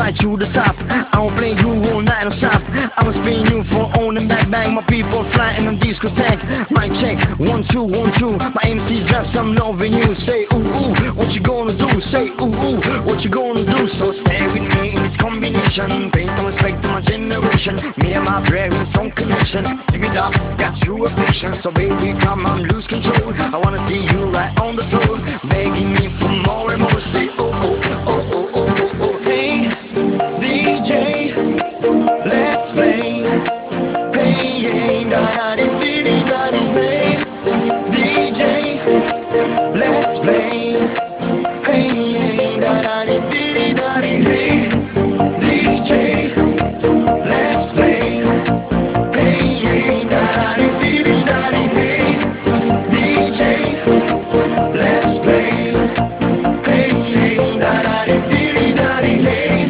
right to the top. I won't play you all night on stop. I will spin you for on and back bang. My people flying on discotheque. Mic check, 1 2 1 2. My MC drop some love in you. Say ooh ooh, what you gonna do? Say ooh ooh, what you gonna do? So stay with me in this combination. Pay no respect to my generation. Me and my brethren, strong connection. Give it up, got you a patient. So baby, come on, lose control. I wanna see you right on the floor, begging me for more and more. Say oh oh oh oh oh oh oh. Hey DJ, let's play. Hey hey da da di di di da di hey. DJ, let's play. Hey hey da da di di di da di hey. DJ, let's play. Hey hey da da di di di da di hey. DJ, let's play. Hey hey da da di di di da di hey.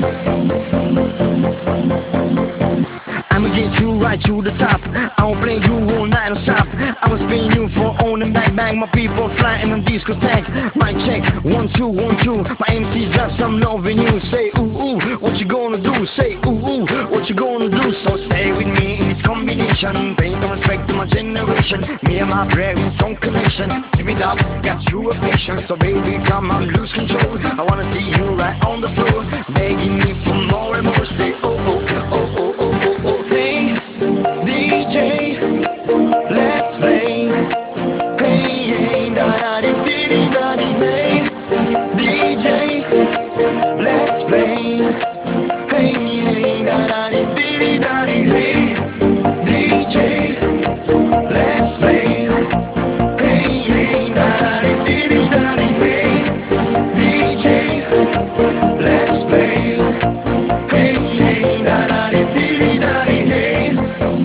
I'ma get you right to the top. I won't play you all night on stop. I will spin you for on and back bang. My people flying on discotheque. Mic check, 1 2 1 2. My MC drop some love in you. Say ooh ooh, what you gonna do? Say ooh ooh, what you gonna do? So stay with me in this combination. Pay no respect to my generation. Me and my brethren, strong connection. Give it up, got you a patient. So baby, come on, lose control. I wanna see you right on the floor, begging me for more and more. Say oh oh oh oh oh oh oh. Hey DJ, let's play. Hey hey da da di di di da di hey. DJ, let's play. Hey hey da da di di di da di hey. DJ, let's play. Hey hey da da di di di da di hey. DJ, let's play. Hey hey da da di di di da di hey.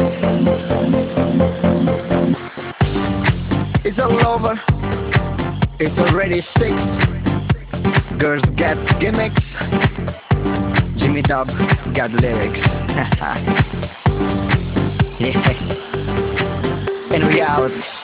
It's all over. It's already 6. Girls get gimmicks. Jimmy Dub got lyrics. Yeah. And we out.